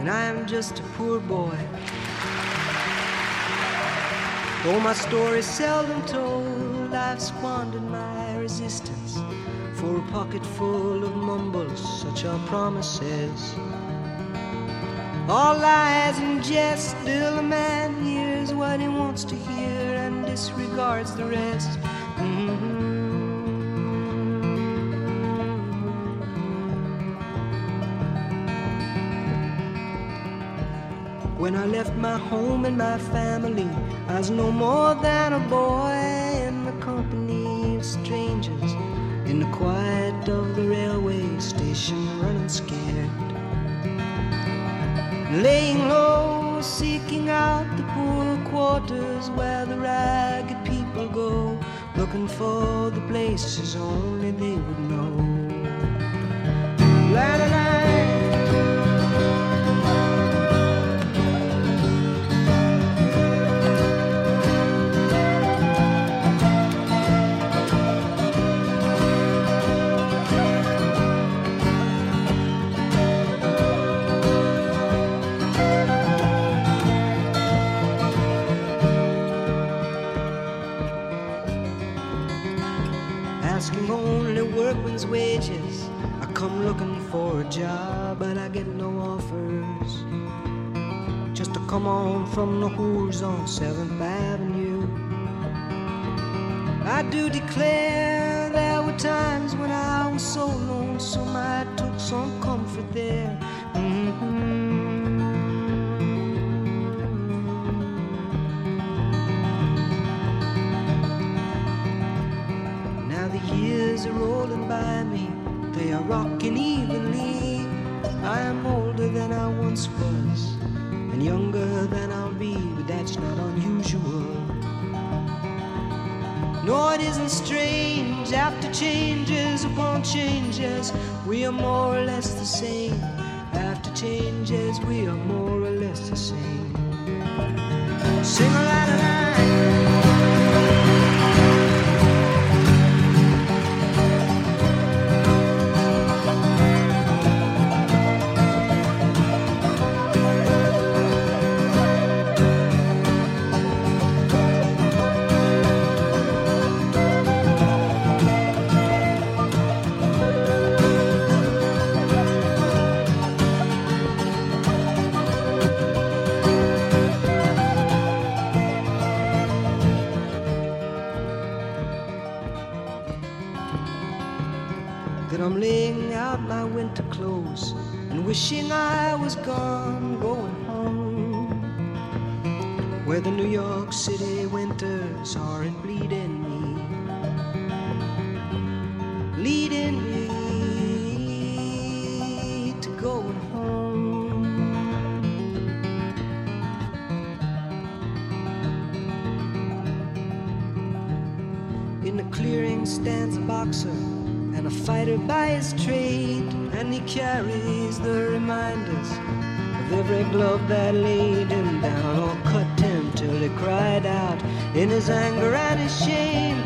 and I am just a poor boy. Though my story's seldom told, I've squandered my resistance for a pocket full of mumbles, such are promises. All lies and jest, still a man hears what he wants to hear and disregards the rest. When I left my home and my family, I was no more than a boy in the company of strangers, in the quiet of the railway station, running scared, laying low, seeking out the poor quarters where the ragged people go, looking for the places only they would know. La la la. Asking only workman's wages, I come looking for a job, but I get no offers. Just to come on from the whores on 7th Avenue. I do declare there were times when I was so lonesome I took some comfort there. Years are rolling by me, they are rocking evenly. I am older than I once was, and younger than I'll be, but that's not unusual. No, it isn't strange, after changes upon changes, we are more or less the same. After changes, we are more or less the same. Sing a la la la. That I'm laying out my winter clothes and wishing I was gone, going home, where the New York City winters aren't bleeding me, leading me to going home. In the clearing stands a boxer and a fighter by his trade, and he carries the reminders of every glove that laid him down or cut him till he cried out in his anger and his shame.